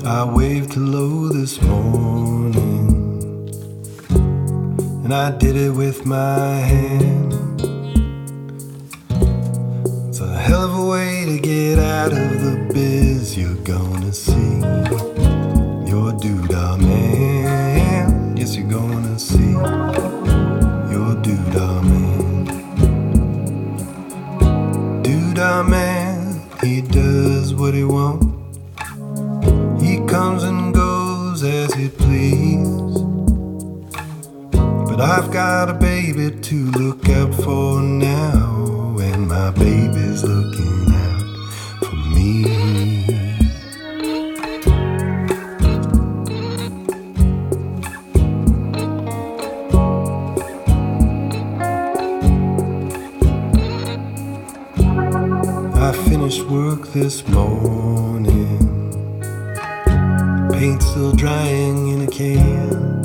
I waved hello this morning, and I did it with my hand. It's a hell of a way to get out of the biz. You're gonna see your doodah man. Yes, you're gonna see your doodah man. Doodah man, he does what he wants. He comes and goes as he please. But I've got a baby to look out for now, and my baby's looking out for me. I finished work this morning, paint still drying in a can.